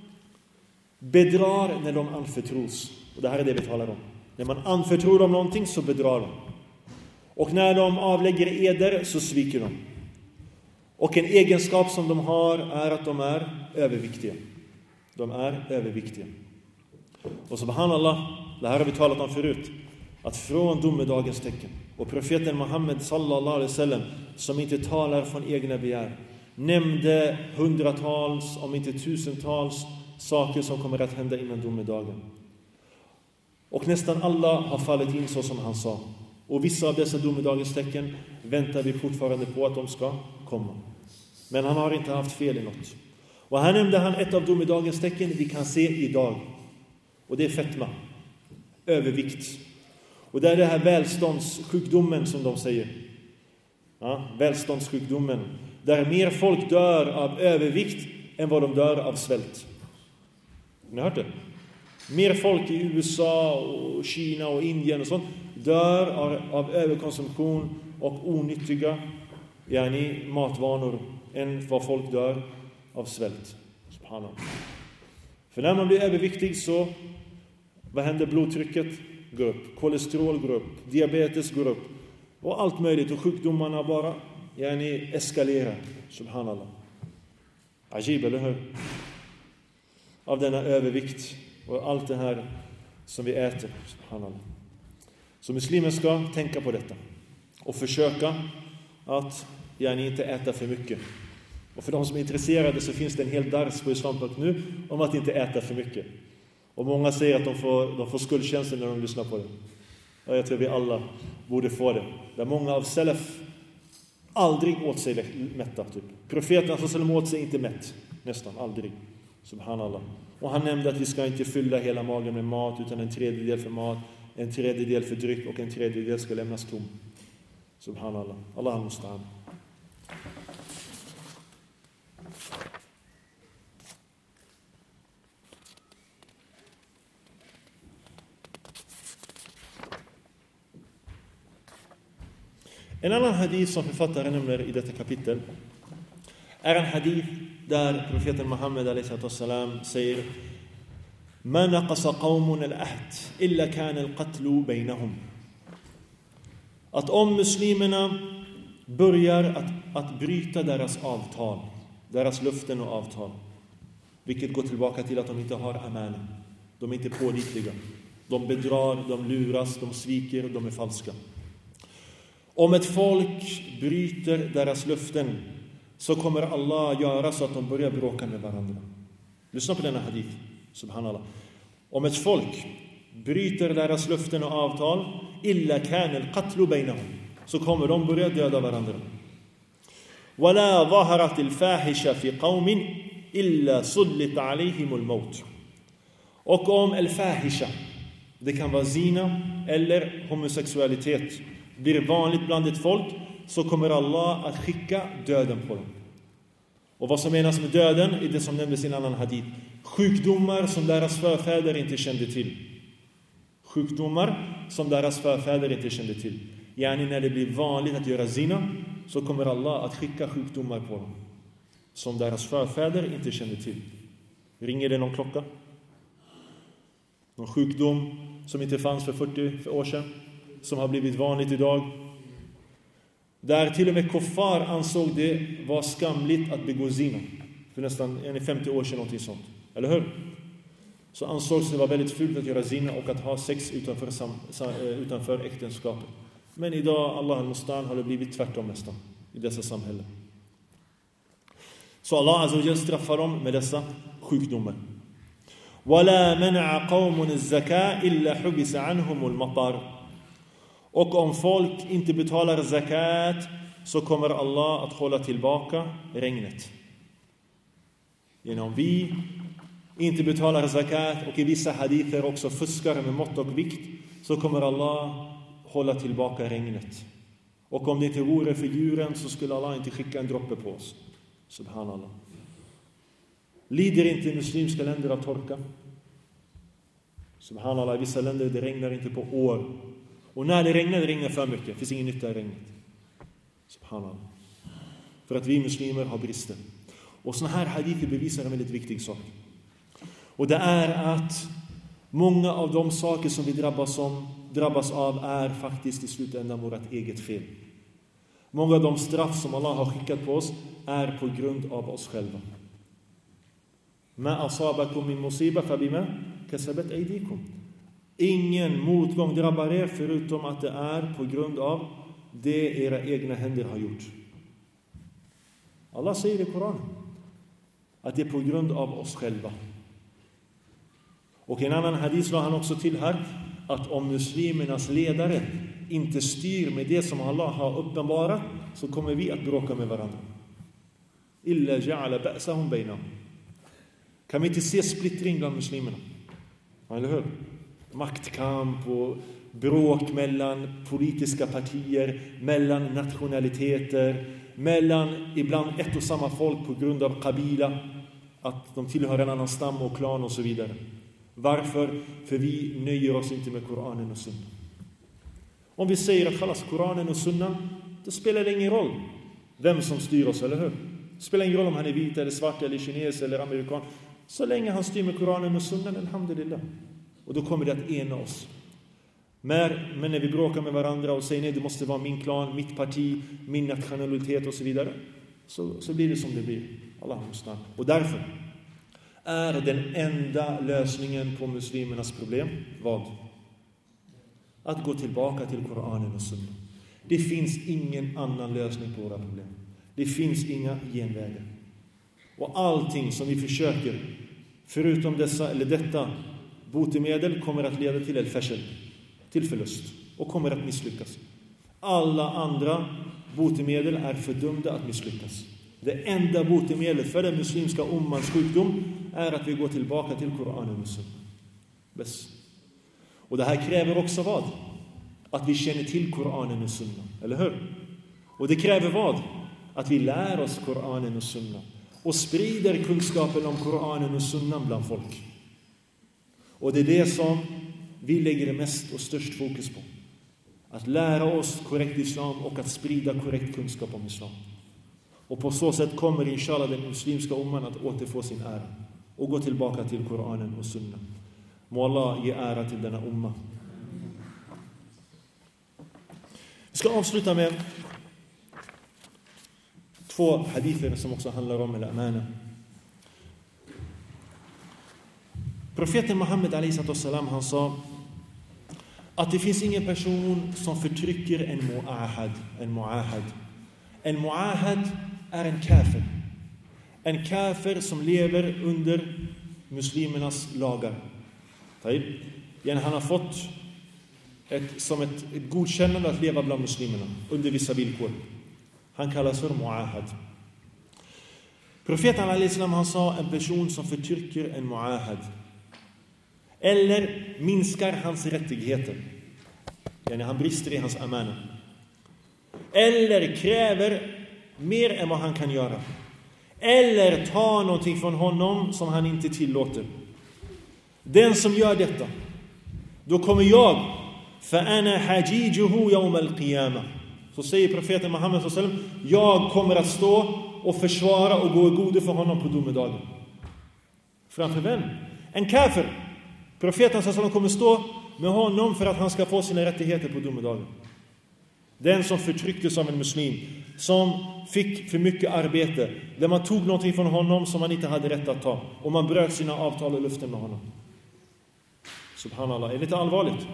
bedrar när de anförtros. Och det här är det vi talar om. När man anförtror dem någonting så bedrar de. Och när de avlägger eder så sviker de. Och en egenskap som de har är att de är överviktiga. De är överviktiga. Och subhanallah, det här har vi talat om förut. Att från domedagens tecken. Och profeten Muhammed sallallahu alaihi wasallam, som inte talar från egna begär, nämnde hundratals, om inte tusentals saker som kommer att hända innan domedagen. Och nästan alla har fallit in så som han sa. Och vissa av dessa domedagens tecken väntar vi fortfarande på att de ska komma. Men han har inte haft fel i något. Och här nämnde han ett av domedagens tecken vi kan se idag. Och det är fetma. Övervikt. Och det är det här välståndssjukdomen som de säger. Ja, välståndssjukdomen. Där mer folk dör av övervikt än vad de dör av svält. Ni har hört det? Mer folk i USA och Kina och Indien och sånt dör av överkonsumtion och onyttiga matvanor än vad folk dör av svält. Subhanallah. För när man blir överviktig så vad händer? Blodtrycket går upp, kolesterol går upp, diabetes går upp och allt möjligt, och sjukdomarna bara eskalerar. Subhanallah. Ajib, eller hur? Av denna övervikt och allt det här som vi äter. Subhanallah. Så muslimer ska tänka på detta och försöka att inte äta för mycket. Och för de som är intresserade så finns det en hel dars på Islam.nu nu om att inte äta för mycket. Och många säger att de får skuldkänslor när de lyssnar på det. Och jag tror vi alla borde få det. Där många av salaf aldrig åt sig mätta. Typ. Profeten som åt sig inte mätt. Nästan aldrig. Subhanallah. Och han nämnde att vi ska inte fylla hela magen med mat, utan en tredjedel för mat, en tredjedel för dryck och en tredjedel ska lämnas tom. Subhanallah. Allah mustaan. En annan hadith som författaren nämner i detta kapitel är en hadith där profeten Muhammed a.s. säger: "Ma naqasa qawmun al-ahd illa kana al-qatlu bainahum." Att om muslimerna börjar att bryta deras avtal, deras löften och avtal, vilket går tillbaka till att de inte har amana, de är inte pålitliga, de bedrar, de luras, de sviker, de är falska. Om ett folk bryter deras löften så kommer Allah göra så att de börjar bråka med varandra. Lyssna på denna hadith, subhanallah. Om ett folk bryter deras löften och avtal, illa kana al-qatlu bainahum, så kommer de börja döda varandra. Wala zaharat al-fahisha fi qaumin illa sullit alayhim al-maut. Och om al-fahisha, det kan vara zina eller homosexualitet, blir vanligt bland ett folk, så kommer Allah att skicka döden på dem. Och vad som menas med döden är det som nämndes i en annan hadith: sjukdomar som deras förfäder inte kände till. Sjukdomar som deras förfäder inte kände till. Yani när det blir vanligt att göra zina, så kommer Allah att skicka sjukdomar på dem som deras förfäder inte kände till. Ringer det någon klocka? Någon sjukdom som inte fanns för 40 år sedan, som har blivit vanligt idag? Där till och med kuffar ansåg det var skamligt att begå zina för nästan 50 år sedan, någonting sånt. Eller hur? Så ansågs det vara väldigt fult att göra zina och att ha sex utanför äktenskapet. Men idag, Allah al-Mustan, har det blivit tvärtom nästan i dessa samhällen. Så Allah azza wa jalla straffar dem med dessa sjukdomar. وَلَا مَنَعَ قَوْمٌ الزَّكَاءِ إِلَّا حُبِسَ عَنْهُمُ الْمَطَرِ. Och om folk inte betalar zakat, så kommer Allah att hålla tillbaka regnet. Genom vi inte betalar zakat och i vissa hadither också fuskar med mått och vikt, så kommer Allah hålla tillbaka regnet. Och om det inte vore för djuren, så skulle Allah inte skicka en droppe på oss. Subhanallah. Lider inte muslimska länder av torka? Subhanallah, i vissa länder det regnar inte på år. Och när det regnar för mycket. Det finns ingen nytta i regnet. Subhanallah. För att vi muslimer har brister. Och såna här hadither bevisar en väldigt viktig sak. Och det är att många av de saker som vi drabbas av är faktiskt i slutändan vårt eget fel. Många av de straff som Allah har skickat på oss är på grund av oss själva. Ma asabakum min musiba fabima kasabat aydikum. Ingen motgång drabbar er förutom att det är på grund av det era egna händer har gjort. Allah säger i Koranen att det är på grund av oss själva. Och i en annan hadith la han också till här att om muslimernas ledare inte styr med det som Allah har uppenbarat, så kommer vi att bråka med varandra. Illa ja'ala ba'sahum bainahum. Kan vi inte se splittring bland muslimerna? Eller hur? Maktkamp och bråk mellan politiska partier, mellan nationaliteter, mellan ibland ett och samma folk på grund av kabila, att de tillhör en annan stam och klan och så vidare. Varför? För vi nöjer oss inte med Koranen och Sunnan. Om vi säger att kallas Koranen och Sunnan, då spelar det ingen roll vem som styr oss, eller hur? Det spelar ingen roll om han är vit eller svart eller kines eller amerikan. Så länge han styr med Koranen och Sunnan, alhamdulillah. Och då kommer det att ena oss. Men när vi bråkar med varandra och säger nej, det måste vara min klan, mitt parti, min nationalitet och så vidare, så blir det som det blir. Allah mustan. Och därför är den enda lösningen på muslimernas problem vad? Att gå tillbaka till Koranen och Sunnan. Det finns ingen annan lösning på våra problem. Det finns inga genvägar. Och allting som vi försöker, förutom detta botemedel, kommer att leda till el-fashel, till förlust, och kommer att misslyckas. Alla andra botemedel är fördömda att misslyckas. Det enda botemedlet för den muslimska ummans sjukdom är att vi går tillbaka till Koranen och Sunnan. Bäst. Och det här kräver också vad? Att vi känner till Koranen och Sunnan, eller hur? Och det kräver vad? Att vi lär oss Koranen och Sunnan och sprider kunskapen om Koranen och Sunnan bland folk. Och det är det som vi lägger mest och störst fokus på. att lära oss korrekt islam och att sprida korrekt kunskap om islam. Och på så sätt kommer inshallah den muslimska umman att återfå sin ära och gå tillbaka till Koranen och Sunna. Må Allah ge ära till denna umma. Vi ska avsluta med 2 hadither som också handlar om al-amana. Profeten Muhammed a.s.salam, han sa att det finns ingen person som förtrycker en mu'ahad. En mu'ahad är en kafir. En kafir som lever under muslimernas lagar. Han har fått som ett godkännande att leva bland muslimerna under vissa villkor. Han kallas för mu'ahad. Profeten al-Islam, han sa en person som förtrycker en mu'ahad eller minskar hans rättigheter. Han brister i hans amana. Eller kräver mer än vad han kan göra. Eller tar någonting från honom som han inte tillåter. Den som gör detta, då kommer jag فَأَنَا حَجِيجُهُ يَوْمَ الْقِيَامَةِ. Så säger profeten Muhammed sallallahu alaihi wasallam, jag kommer att stå och försvara och gå i gode för honom på domedagen. Framför vem? En kafir. Profeten sallallahu alaihi wasallam kommer stå med honom för att han ska få sina rättigheter på domedagen. Den som förtrycktes av en muslim, som fick för mycket arbete, där man tog någonting från honom som man inte hade rätt att ta, och man bröt sina avtal och löften med honom. Subhanallah, är det lite allvarligt?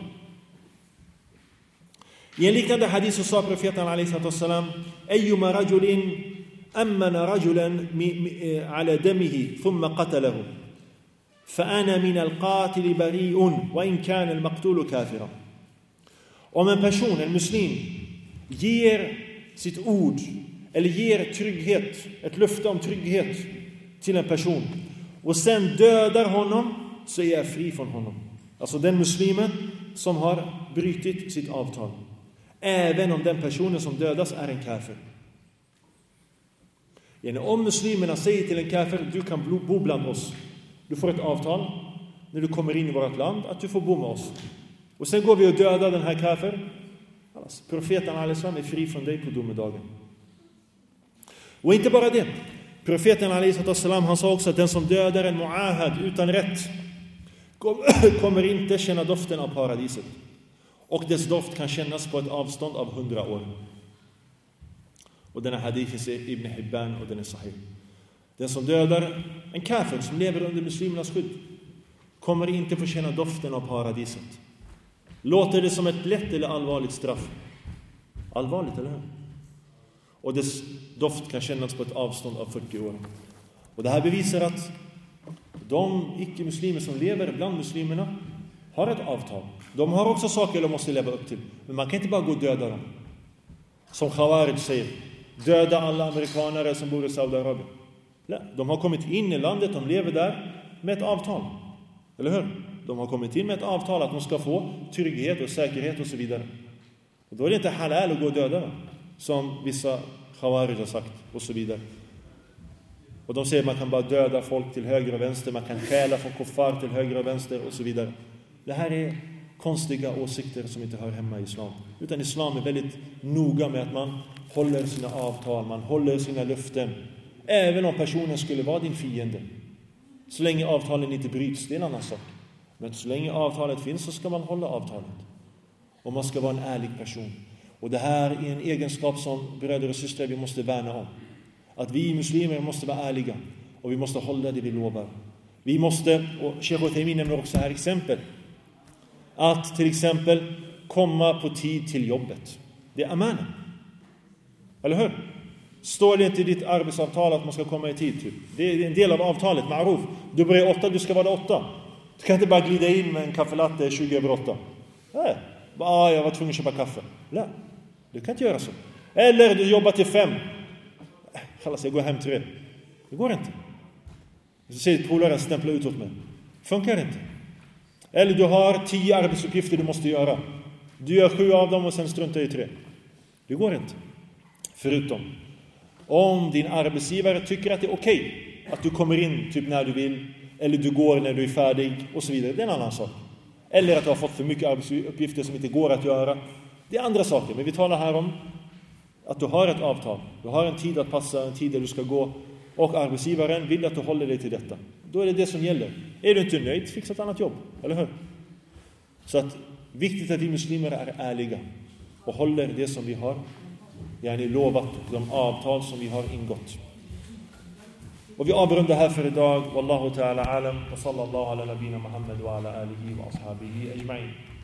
I en liknande hadith så sa profeten a.s.salam, ayyuma rajulin ammana rajulan ala damihi thumma qatalahu فأنا من القاتل بريء وإن كان المقتول كافرا. Om en person, en muslim, ger sitt ord eller ger trygghet, ett löfte om trygghet till en person och sen dödar honom, så är jag fri från honom. Alltså den muslimen som har brutit sitt avtal, även om den personen som dödas är en kafir. Om muslimerna säger till en kafir, du kan bo bland oss, du får ett avtal när du kommer in i vårt land att du får bo med oss, och sen går vi och dödar den här kafir, profeten al-Islam är fri från dig på domedagen. Och inte bara det, profeten al-Islam, han sa också att den som dödar en mu'ahad utan rätt kommer inte känna doften av paradiset, och dess doft kan kännas på ett avstånd av 100 år. Och denna hadith är Ibn Hibban och den är sahih. Den som dödar en kafir som lever under muslimernas skydd kommer inte få känna doften av paradiset. Låter det som ett lätt eller allvarligt straff? Allvarligt, eller hur? Och dess doft kan kännas på ett avstånd av 40 år. Och det här bevisar att de icke-muslimer som lever bland muslimerna har ett avtal. De har också saker de måste leva upp till. Men man kan inte bara gå och döda dem. Som Khawarij säger, döda alla amerikanare som bor i Saudiarabien. Nej, de har kommit in i landet, de lever där med ett avtal. Eller hur? De har kommit in med ett avtal att de ska få trygghet och säkerhet och så vidare. Och då är det inte halal att gå och döda dem, som vissa Khawarij har sagt och så vidare. Och de säger att man kan bara döda folk till höger och vänster, man kan stjäla från kuffar till höger och vänster och så vidare. Det här är konstiga åsikter som inte hör hemma i islam. Utan islam är väldigt noga med att man håller sina avtal, man håller sina löften. Även om personen skulle vara din fiende. Så länge avtalen inte bryts, det är en annan sak. Men så länge avtalet finns så ska man hålla avtalet. Och man ska vara en ärlig person. Och det här är en egenskap som bröder och systrar vi måste värna om. Att vi muslimer måste vara ärliga. Och vi måste hålla det vi lovar. Vi måste, och Sheikh Uthaymin nämner också här exempel. Att till exempel komma på tid till jobbet. Det är amana. Eller hur? Står det inte i ditt arbetsavtal att man ska komma i tid? Typ? Det är en del av avtalet, ma'ruf. Du börjar 8, du ska vara 8. Du kan inte bara glida in med en kaffelatte 20 över 8. Nej, jag var tvungen att köpa kaffe. Nej, du kan inte göra så. Eller du jobbar till 5. Kallas jag går hem till det. Det går inte. Så säger polaren, stämpla ut åt mig. Funkar inte. Eller du har 10 arbetsuppgifter du måste göra. Du gör 7 av dem och sen struntar i 3. Det går inte. Förutom om din arbetsgivare tycker att det är okej att du kommer in typ när du vill, eller du går när du är färdig och så vidare. Det är en annan sak. Eller att du har fått för mycket arbetsuppgifter som inte går att göra. Det är andra saker, men vi talar här om att du har ett avtal. Du har en tid att passa, en tid där du ska gå, och arbetsgivaren vill att du håller dig till detta. Då är det det som gäller. Är du inte nöjd, fixa ett annat jobb, eller hur? Så att viktigt att vi muslimer är ärliga och håller det som vi har lovat, de avtal som vi har ingått. Och vi avrundar här för idag. Wallahu ta'ala alam wa sallallahu ala nabina Muhammad wa ala alihi wa ashabihi ajma'in.